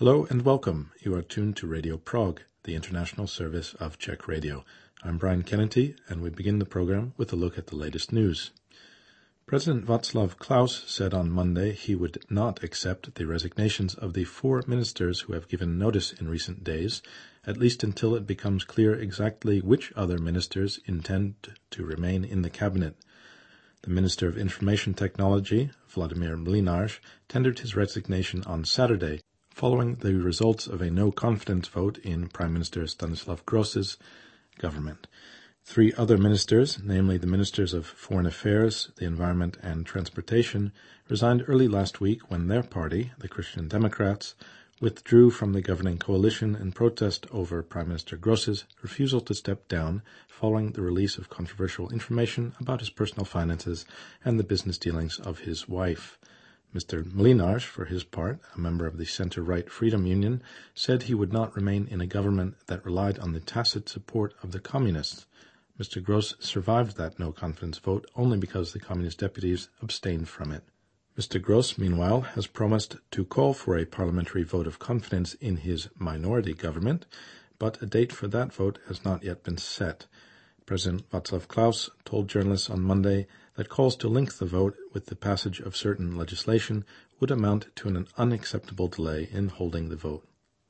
Hello and welcome. You are tuned to Radio Prague, the international service of Czech Radio. I'm Brian Kennedy, and we begin the program with a look at the latest news. President Václav Klaus said on Monday he would not accept the resignations of the 4 ministers who have given notice in recent days, at least until it becomes clear exactly which other ministers intend to remain in the cabinet. The Minister of Information Technology, Vladimír Mlynář, tendered his resignation on Saturday, following the results of a no-confidence vote in Prime Minister Stanislav Gross's government. 3 other ministers, namely the Ministers of Foreign Affairs, the Environment and Transportation, resigned early last week when their party, the Christian Democrats, withdrew from the governing coalition in protest over Prime Minister Gross's refusal to step down following the release of controversial information about his personal finances and the business dealings of his wife. Mr. Mlynář, for his part, a member of the centre-right Freedom Union, said he would not remain in a government that relied on the tacit support of the communists. Mr. Gross survived that no-confidence vote only because the communist deputies abstained from it. Mr. Gross, meanwhile, has promised to call for a parliamentary vote of confidence in his minority government, but a date for that vote has not yet been set. President Václav Klaus told journalists on Monday that calls to link the vote with the passage of certain legislation would amount to an unacceptable delay in holding the vote.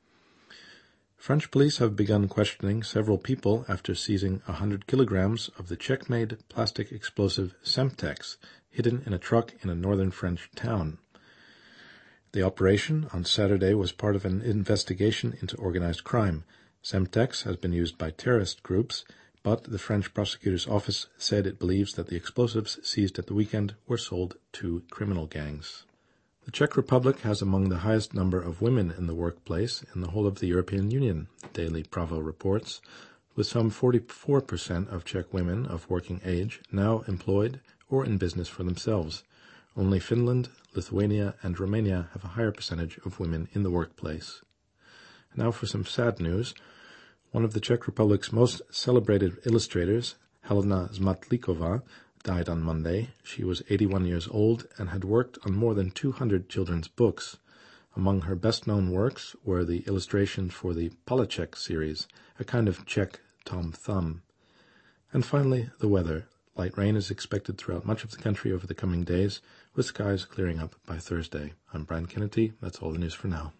French police have begun questioning several people after seizing 100 kilograms of the Czech-made plastic explosive Semtex hidden in a truck in a northern French town. The operation on Saturday was part of an investigation into organized crime. Semtex has been used by terrorist groups, but the French prosecutor's office said it believes that the explosives seized at the weekend were sold to criminal gangs. The Czech Republic has among the highest number of women in the workplace in the whole of the European Union, Daily Bravo reports, with some 44% of Czech women of working age now employed or in business for themselves. Only Finland, Lithuania, and Romania have a higher percentage of women in the workplace. Now for some sad news. One of the Czech Republic's most celebrated illustrators, Helena Zmatlíková, died on Monday. She was 81 years old and had worked on more than 200 children's books. Among her best-known works were the illustrations for the Palachek series, a kind of Czech Tom Thumb. And finally, the weather. Light rain is expected throughout much of the country over the coming days, with skies clearing up by Thursday. I'm Brian Kennedy. That's all the news for now.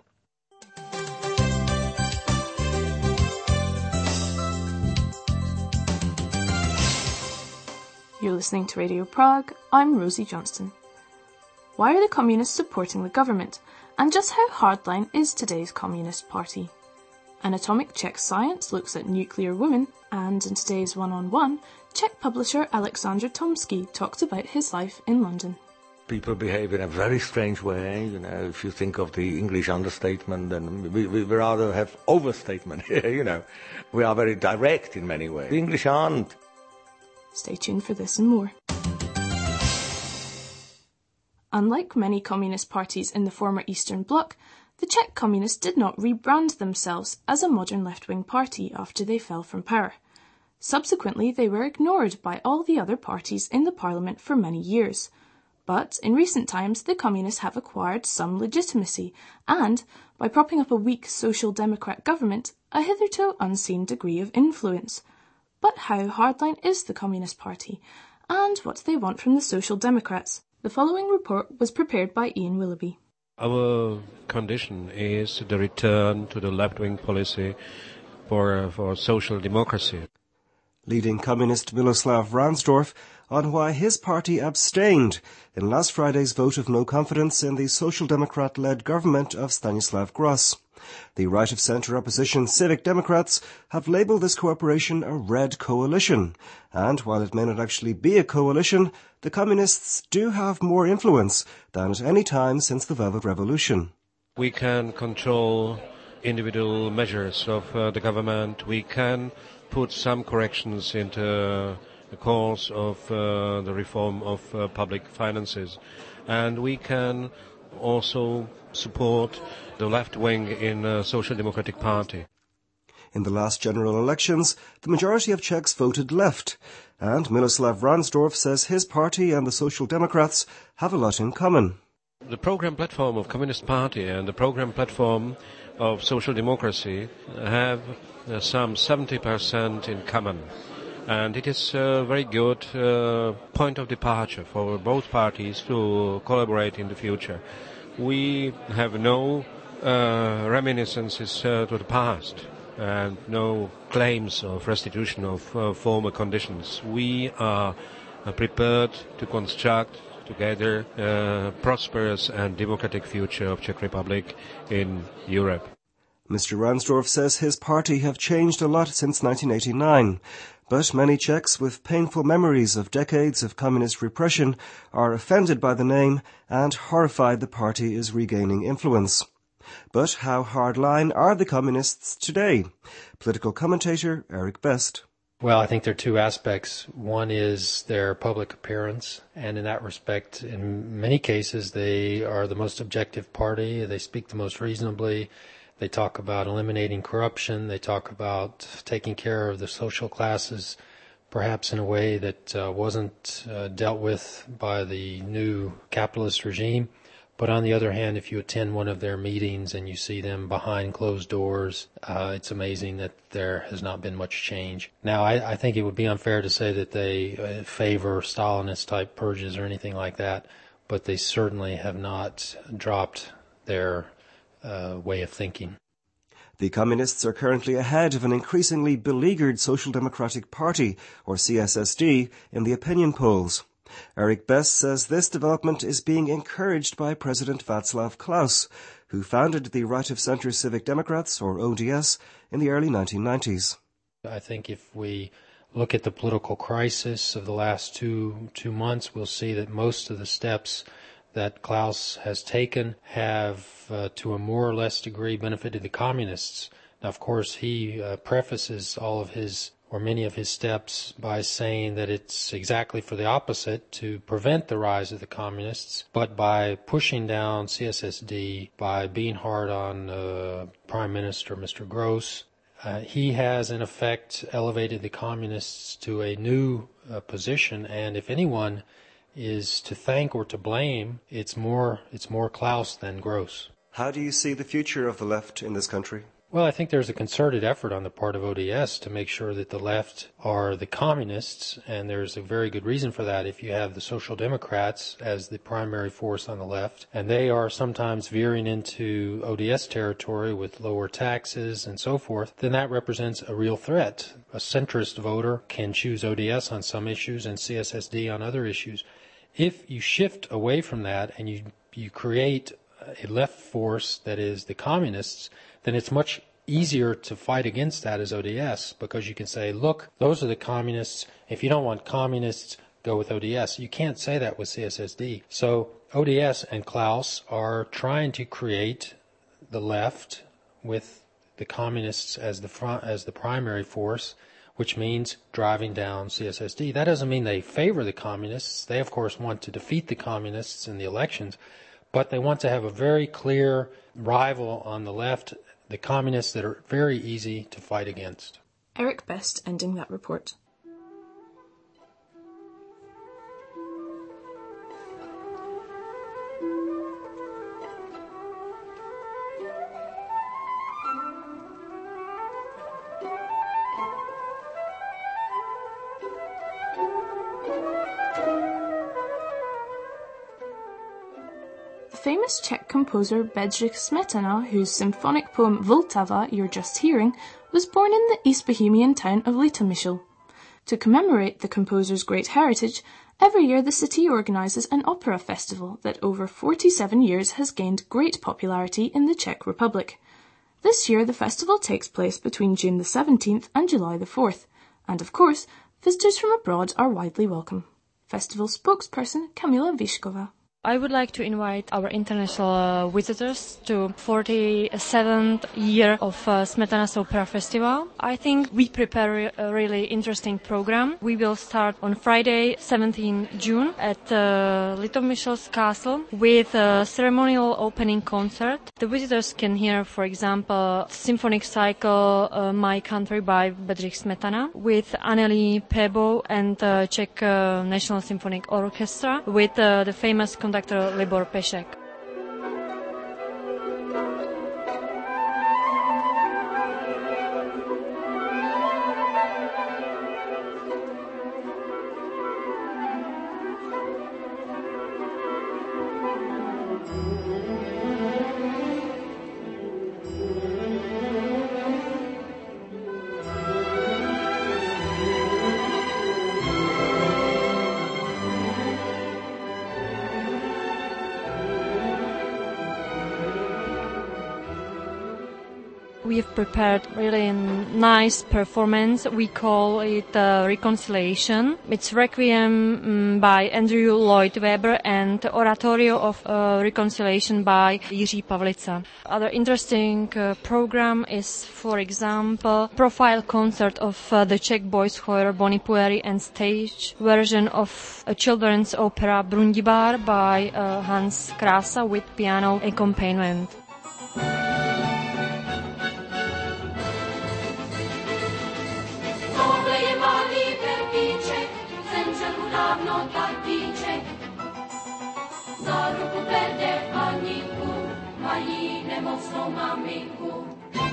You're listening to Radio Prague. I'm Rosie Johnston. Why are the communists supporting the government? And just how hardline is today's Communist Party? Anatomic Czech Science looks at nuclear women, and in today's One-on-One, Czech publisher Alexander Tomsky talks about his life in London. People behave in a very strange way, if you think of the English understatement, and we rather have overstatement here, We are very direct in many ways. The English aren't. Stay tuned for this and more. Unlike many communist parties in the former Eastern Bloc, the Czech Communists did not rebrand themselves as a modern left-wing party after they fell from power. Subsequently, they were ignored by all the other parties in the parliament for many years. But in recent times, the Communists have acquired some legitimacy and, by propping up a weak Social Democrat government, a hitherto unseen degree of influence. But how hardline is the Communist Party, and what do they want from the Social Democrats? The following report was prepared by Ian Willoughby. Our condition is the return to the left-wing policy for social democracy. Leading communist Miloslav Ransdorf on why his party abstained in last Friday's vote of no confidence in the Social Democrat-led government of Stanislav Gross. The right-of-centre opposition Civic Democrats have labelled this cooperation a red coalition, and while it may not actually be a coalition, the communists do have more influence than at any time since the Velvet Revolution. We can control individual measures of the government. We can put some corrections into the course of the reform of public finances, and we can also support the left wing in the Social Democratic Party. In the last general elections, the majority of Czechs voted left, and Miloslav Ransdorf says his party and the Social Democrats have a lot in common. The program platform of Communist Party and the program platform of Social Democracy have some 70% in common. And it is a very good point of departure for both parties to collaborate in the future. We have no reminiscences to the past and no claims of restitution of former conditions. We are prepared to construct together a prosperous and democratic future of Czech Republic in Europe. Mr. Ransdorf says his party have changed a lot since 1989, but many Czechs with painful memories of decades of communist repression are offended by the name and horrified the party is regaining influence. But how hardline are the communists today? Political commentator Eric Best. Well, I think there are two aspects. One is their public appearance, and in that respect, in many cases, they are the most objective party. They speak the most reasonably. They talk about eliminating corruption. They talk about taking care of the social classes, perhaps in a way that wasn't dealt with by the new capitalist regime. But on the other hand, if you attend one of their meetings and you see them behind closed doors, it's amazing that there has not been much change. Now, I think it would be unfair to say that they favor Stalinist-type purges or anything like that, but they certainly have not dropped their way of thinking. The Communists are currently ahead of an increasingly beleaguered Social Democratic Party, or CSSD, in the opinion polls. Eric Best says this development is being encouraged by President Václav Klaus, who founded the Right of Centre Civic Democrats, or ODS, in the early 1990s. I think if we look at the political crisis of the last two months, we'll see that most of the steps that Klaus has taken have, to a more or less degree, benefited the communists. Now, of course, he prefaces all of his or many of his steps by saying that it's exactly for the opposite, to prevent the rise of the communists, but by pushing down CSSD, by being hard on Prime Minister Mr. Gross, he has in effect elevated the communists to a new position, and if anyone is to thank or to blame, it's more Klaus than Gross. How do you see the future of the left in this country? Well, I think there's a concerted effort on the part of ODS to make sure that the left are the communists, and there's a very good reason for that. If you have the Social Democrats as the primary force on the left, and they are sometimes veering into ODS territory with lower taxes and so forth, then that represents a real threat. A centrist voter can choose ODS on some issues and CSSD on other issues. If you shift away from that and you create a left force that is the communists, then it's much easier to fight against that as ODS, because you can say, look, those are the communists. If you don't want communists, go with ODS. You can't say that with CSSD. So ODS and Klaus are trying to create the left with the communists as the primary force, which means driving down CSSD. That doesn't mean they favor the communists. They, of course, want to defeat the communists in the elections, but they want to have a very clear rival on the left, the communists that are very easy to fight against. Eric Best ending that report. The famous Czech composer Bedřich Smetana, whose symphonic poem Vltava you're just hearing, was born in the East Bohemian town of Litomyšl. To commemorate the composer's great heritage, every year the city organizes an opera festival that over 47 years has gained great popularity in the Czech Republic. This year the festival takes place between June the 17th and July the 4th, and of course, visitors from abroad are widely welcome. Festival spokesperson Kamila Vyšková. I would like to invite our international visitors to 47th year of Smetana's Opera Festival. I think we prepare a really interesting program. We will start on Friday, 17 June at Litomyšl's Castle with a ceremonial opening concert. The visitors can hear, for example, symphonic cycle My Country by Bedřich Smetana with Anneli Pebo and Czech National Symphonic Orchestra with the famous conductor Libor Pešek. we have prepared really nice performance. We call it Reconciliation. It's Requiem by Andrew Lloyd Webber and Oratorio of Reconciliation by Jiří Pavlica. Other interesting program is, for example, profile concert of the Czech boys choir Bonipueri and stage version of a children's opera Brundibar by Hans Krása with piano accompaniment. Tohle je malý Pepíček, zemřel mu dávno tatíček. Za ruku vede Aninku, mají nemocnou maminku.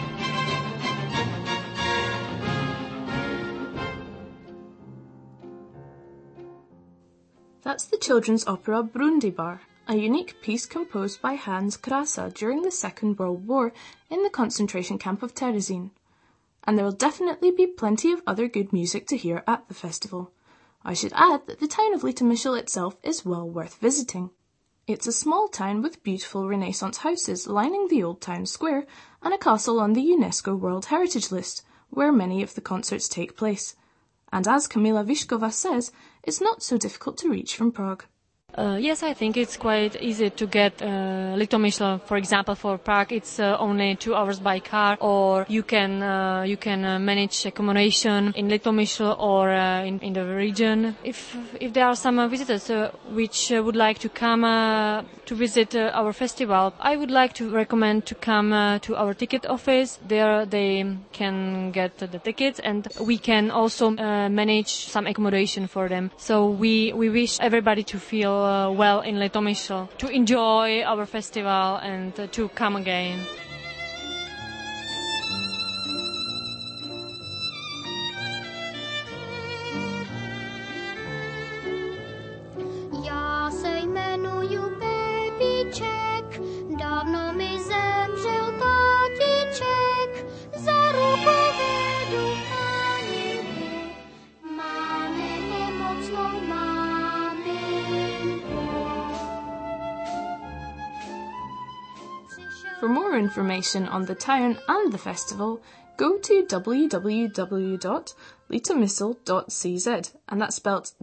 That's the children's opera Brundibar, a unique piece composed by Hans Krása during the Second World War in the concentration camp of Terezín. And there will definitely be plenty of other good music to hear at the festival. I should add that the town of Litomyšl itself is well worth visiting. It's a small town with beautiful Renaissance houses lining the old town square and a castle on the UNESCO World Heritage List, where many of the concerts take place. And as Kamila Vyšková says, it's not so difficult to reach from Prague. Yes, I think it's quite easy to get Litomyšl. For example, for Prague, it's only 2 hours by car, or you can manage accommodation in Litomyšl or in the region. If there are some visitors which would like to come to visit our festival, I would like to recommend to come to our ticket office. There they can get the tickets, and we can also manage some accommodation for them. So we wish everybody to feel well in Litomyšl, to enjoy our festival and to come again. Já se jmenuju Pepíček, dávno mi zemřel tatíček, za ruku vedu Aninku, máme nemocnou maminku. For more information on the town and the festival, go to www.litomysl.cz, and that's spelt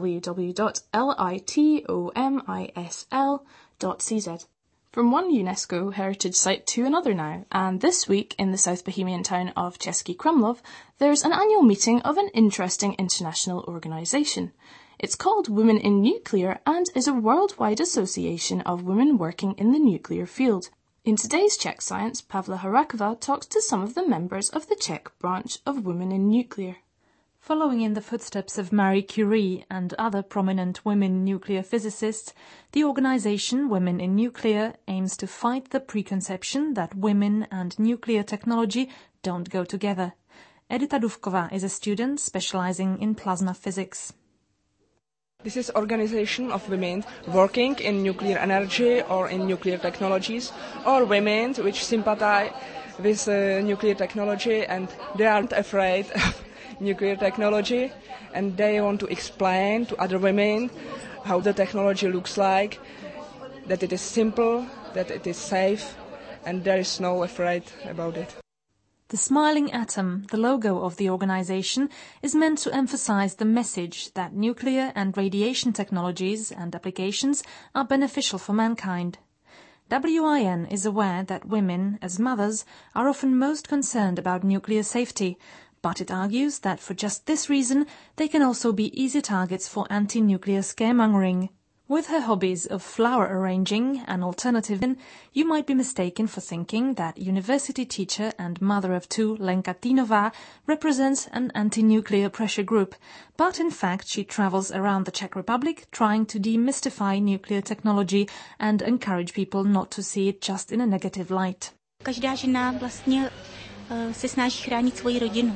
www.litomysl.cz. From one UNESCO heritage site to another now, and this week in the South Bohemian town of Český Krumlov, there's an annual meeting of an interesting international organisation. It's called Women in Nuclear and is a worldwide association of women working in the nuclear field. In today's Czech Science, Pavla Harakova talks to some of the members of the Czech branch of Women in Nuclear. Following in the footsteps of Marie Curie and other prominent women nuclear physicists, the organization Women in Nuclear aims to fight the preconception that women and nuclear technology don't go together. Edita Duvková is a student specializing in plasma physics. This is organization of women working in nuclear energy or in nuclear technologies, or women which sympathize with nuclear technology and they aren't afraid of nuclear technology, and they want to explain to other women how the technology looks like, that it is simple, that it is safe, and there is no afraid about it. The smiling atom, the logo of the organization, is meant to emphasize the message that nuclear and radiation technologies and applications are beneficial for mankind. WIN is aware that women, as mothers, are often most concerned about nuclear safety, but it argues that for just this reason they can also be easy targets for anti-nuclear scaremongering. With her hobbies of flower arranging and alternative, you might be mistaken for thinking that university teacher and mother of two Lenka Týnová represents an anti-nuclear pressure group, but in fact she travels around the Czech Republic trying to demystify nuclear technology and encourage people not to see it just in a negative light. Každá žena vlastně se snaží chránit svoji rodinu.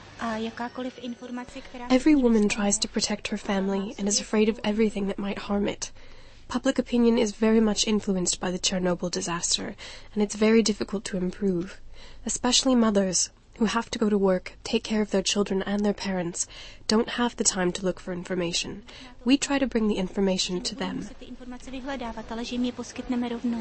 Every woman tries to protect her family and is afraid of everything that might harm it. Public opinion is very much influenced by the Chernobyl disaster, and it's very difficult to improve. Especially mothers, who have to go to work, take care of their children and their parents, don't have the time to look for information. We try to bring the information to them.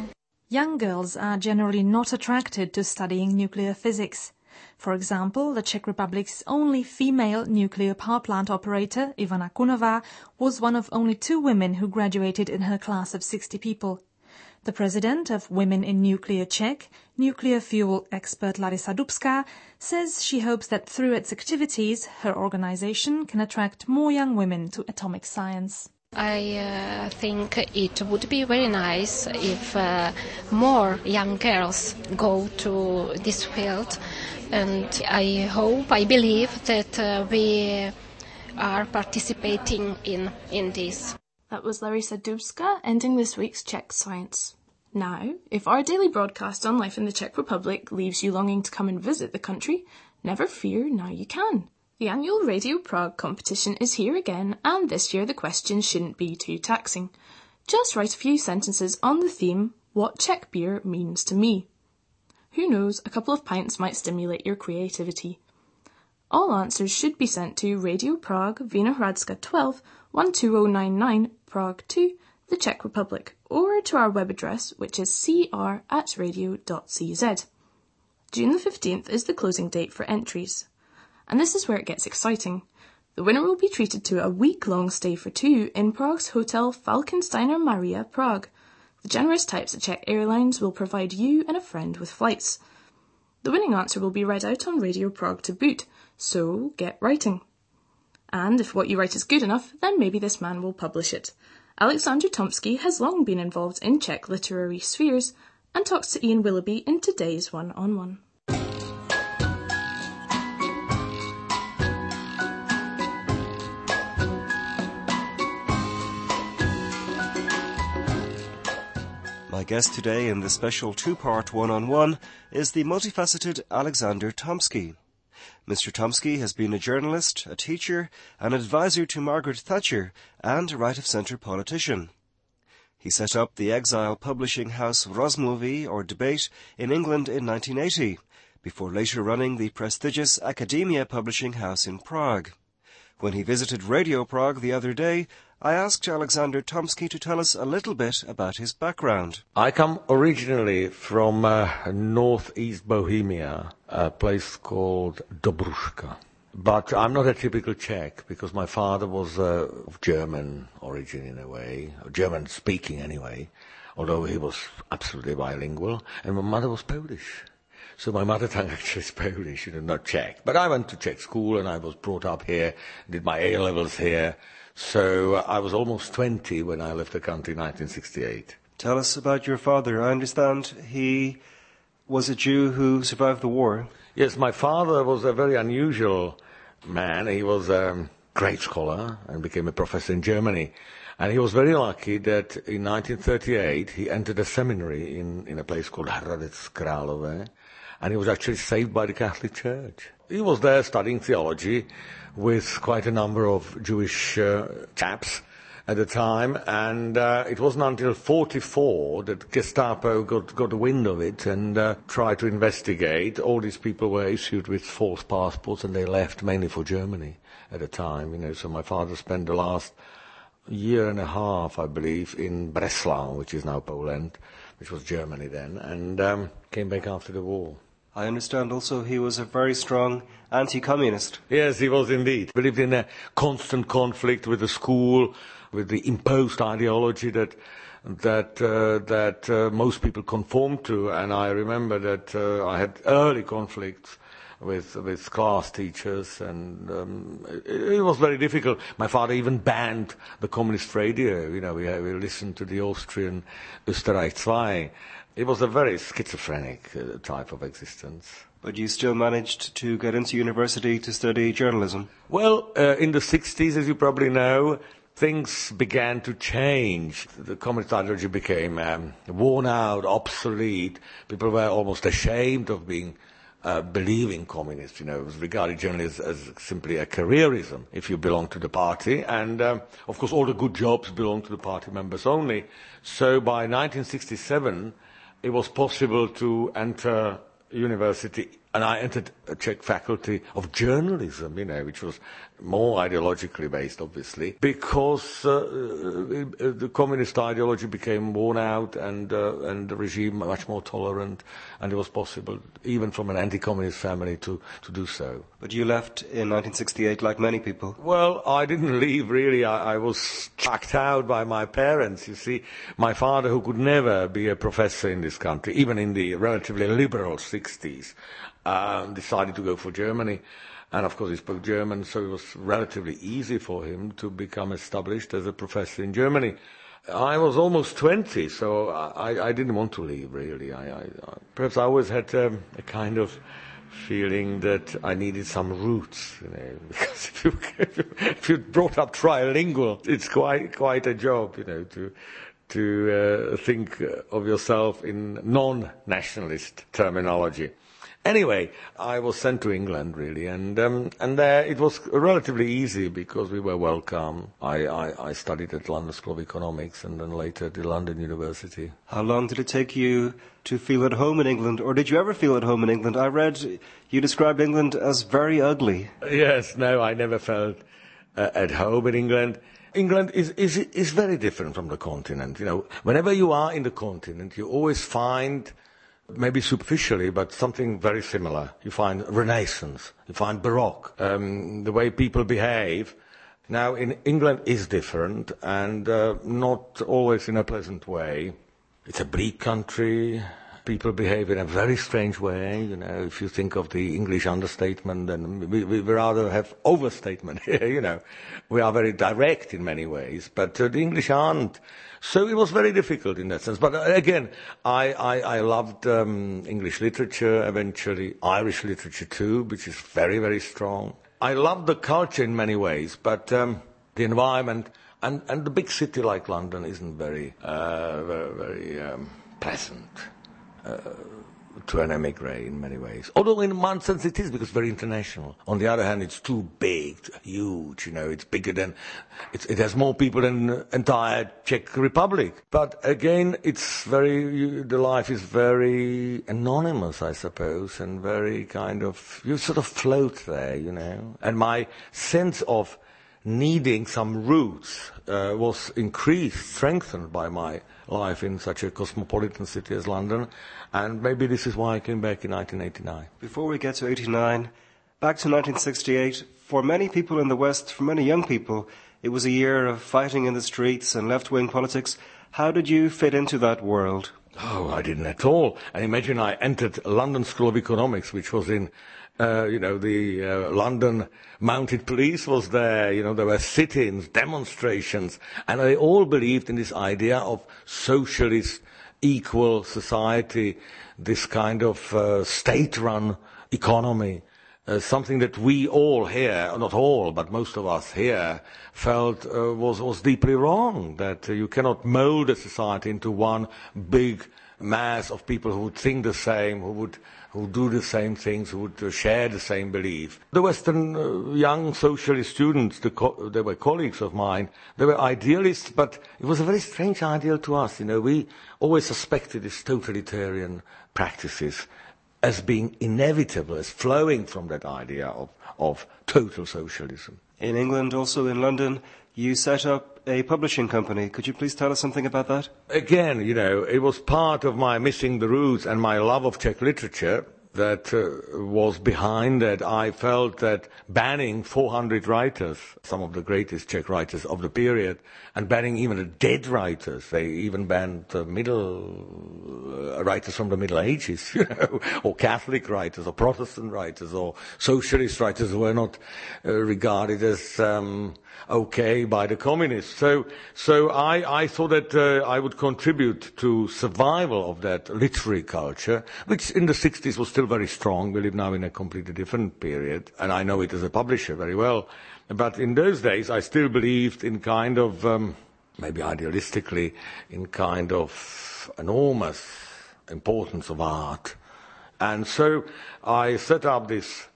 Young girls are generally not attracted to studying nuclear physics. For example, the Czech Republic's only female nuclear power plant operator, Ivana Kunová, was one of only 2 women who graduated in her class of 60 people. The president of Women in Nuclear Czech, nuclear fuel expert Larisa Dubská, says she hopes that through its activities, her organization can attract more young women to atomic science. I think it would be very nice if more young girls go to this field, and I believe that we are participating in this. That was Larisa Dubská ending this week's Czech Science. Now, if our daily broadcast on life in the Czech Republic leaves you longing to come and visit the country, never fear, now you can. The annual Radio Prague competition is here again, and this year the questions shouldn't be too taxing. Just write a few sentences on the theme, what Czech beer means to me. Who knows, a couple of pints might stimulate your creativity. All answers should be sent to Radio Prague, Vinohradska 12, 12099, Prague 2, the Czech Republic, or to our web address, which is cr@radio.cz. June the 15th is the closing date for entries. And this is where it gets exciting. The winner will be treated to a week-long stay for 2 in Prague's Hotel Falkensteiner Maria, Prague. The generous types at Czech Airlines will provide you and a friend with flights. The winning answer will be read out on Radio Prague to boot, so get writing. And if what you write is good enough, then maybe this man will publish it. Alexander Tomsky has long been involved in Czech literary spheres and talks to Ian Willoughby in today's One-on-One. My guest today in the special 2-part One-on-One is the multifaceted Alexander Tomsky. Mr. Tomsky has been a journalist, a teacher, an advisor to Margaret Thatcher, and a right-of-centre politician. He set up the exile publishing house Rozmluvy, or Debate, in England in 1980, before later running the prestigious Academia publishing house in Prague. When he visited Radio Prague the other day, I asked Alexander Tomsky to tell us a little bit about his background. I come originally from northeast Bohemia, a place called Dobruška. But I'm not a typical Czech, because my father was of German origin in a way, German-speaking anyway, although he was absolutely bilingual, and my mother was Polish. So my mother tongue actually is Polish, not Czech. But I went to Czech school and I was brought up here, did my A-levels here. So I was almost 20 when I left the country in 1968. Tell us about your father. I understand he was a Jew who survived the war. Yes, my father was a very unusual man. He was a great scholar and became a professor in Germany. And he was very lucky that in 1938 he entered a seminary in a place called Hradec Králové. And he was actually saved by the Catholic Church. He was there studying theology with quite a number of Jewish chaps at the time, and it wasn't until 1944 that Gestapo got wind of it and tried to investigate. All these people were issued with false passports, and they left mainly for Germany at the time. So my father spent the last year and a half, I believe, in Breslau, which is now Poland, which was Germany then, and came back after the war. I understand also he was a very strong anti-communist. Yes, he was indeed. He lived in a constant conflict with the school, with the imposed ideology that most people conformed to. And I remember that I had early conflicts with class teachers, and it was very difficult. My father even banned the communist radio. We listened to the Austrian Österreich 2. It was a very schizophrenic type of existence. But you still managed to get into university to study journalism? Well, in the 60s, as you probably know, things began to change. The communist ideology became worn out, obsolete. People were almost ashamed of believing communists. It was regarded generally as simply a careerism if you belong to the party. And, of course, all the good jobs belong to the party members only. So by 1967... it was possible to enter university, and I entered a Czech faculty of journalism, which was more ideologically based, obviously, because the communist ideology became worn out and the regime much more tolerant, and it was possible, even from an anti-communist family, to do so. But you left in 1968 like many people. Well, I didn't leave, really. I was chucked out by my parents. You see, my father, who could never be a professor in this country, even in the relatively liberal 60s, decided to go for Germany. And of course he spoke German, so it was relatively easy for him to become established as a professor in Germany. I was almost 20, so I didn't want to leave, really. Perhaps I always had a kind of feeling that I needed some roots, because if you're brought up trilingual, it's quite a job, to think of yourself in non-nationalist terminology. Anyway, I was sent to England, really, and there it was relatively easy because we were welcome. I studied at London School of Economics and then later at the London University. How long did it take you to feel at home in England, or did you ever feel at home in England? I read you described England as very ugly. Yes, no, I never felt at home in England. England is very different from the continent. Whenever you are in the continent, you always find, maybe superficially, but something very similar. You find Renaissance, you find Baroque, the way people behave. Now, in England is different, and not always in a pleasant way. It's a bleak country. People behave in a very strange way. If you think of the English understatement, then we rather have overstatement here, We are very direct in many ways, but the English aren't. So it was very difficult in that sense. But again, I loved English literature, eventually Irish literature too, which is very, very strong. I loved the culture in many ways, but the environment and the big city like London isn't very pleasant to an emigre in many ways. Although in one sense it is, because it's very international. On the other hand, it's too big, huge, it's bigger than, it has more people than the entire Czech Republic. But again, the life is very anonymous, I suppose, and very kind of, you sort of float there, And my sense of needing some roots was increased, strengthened by my life in such a cosmopolitan city as London, and maybe this is why I came back in 1989. Before we get to 89, back to 1968, for many people in the West, for many young people, it was a year of fighting in the streets and left-wing politics. How did you fit into that world? Oh, I didn't at all. And imagine I entered London School of Economics, which was in the London Mounted Police was there, there were sit-ins, demonstrations, and they all believed in this idea of socialist, equal society, this kind of state-run economy, something that we all here, not all, but most of us here, felt was deeply wrong, that you cannot mold a society into one big mass of people who would think the same, who would do the same things, who would share the same belief. The Western young socialist students, they were colleagues of mine, they were idealists, but it was a very strange ideal to us. We always suspected these totalitarian practices as being inevitable, as flowing from that idea of total socialism. In England, also in London, you set up a publishing company. Could you please tell us something about that? Again, it was part of my missing the roots and my love of Czech literature that was behind that. I felt that banning 400 writers, some of the greatest Czech writers of the period, and banning even the dead writers, they even banned writers from the Middle Ages, or Catholic writers, or Protestant writers, or socialist writers who were not regarded as okay by the communists. So I thought that I would contribute to survival of that literary culture, which in the 60s was still very strong. We live now in a completely different period, and I know it as a publisher very well. But in those days, I still believed in kind of, maybe idealistically, in kind of enormous importance of art. And so I set up this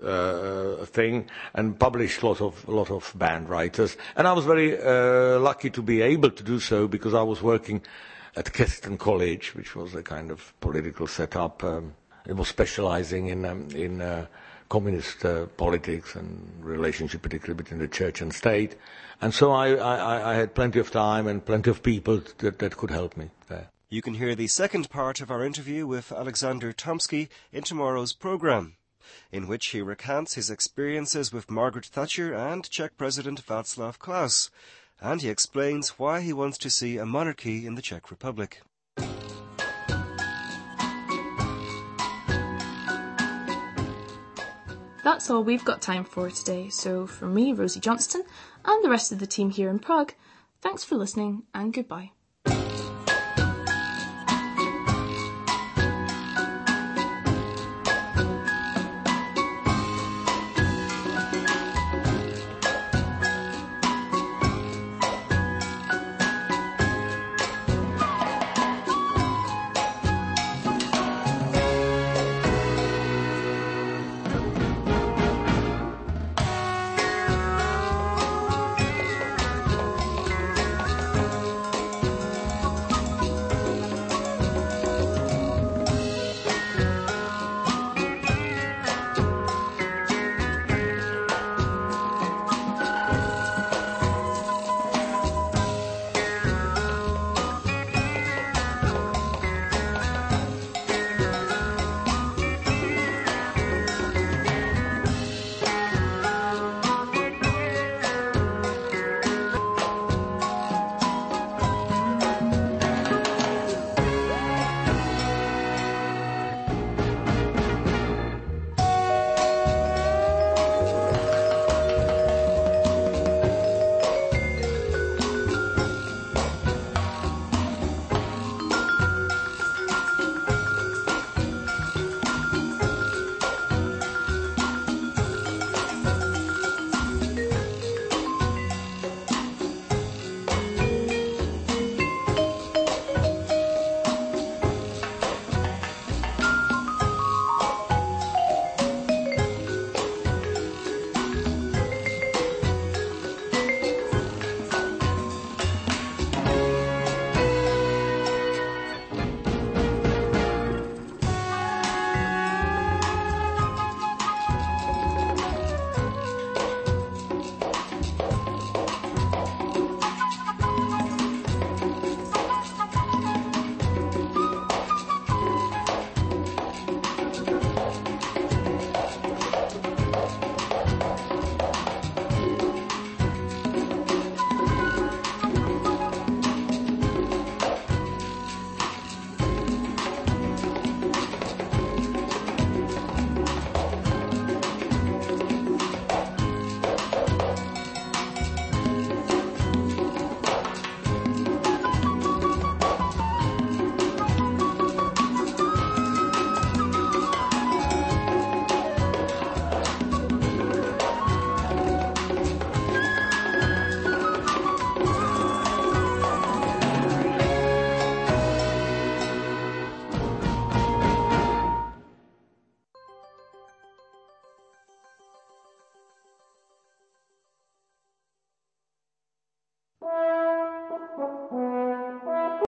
thing and published a lot of banned writers, and I was very lucky to be able to do so because I was working at Keston College, which was a kind of political setup. It was specializing in communist politics and relationship, particularly between the church and state. And so I had plenty of time and plenty of people that could help me there. You can hear the second part of our interview with Alexander Tomsky in tomorrow's programme, in which he recants his experiences with Margaret Thatcher and Czech President Václav Klaus, and he explains why he wants to see a monarchy in the Czech Republic. That's all we've got time for today, so from me, Rosie Johnston, and the rest of the team here in Prague, thanks for listening and goodbye.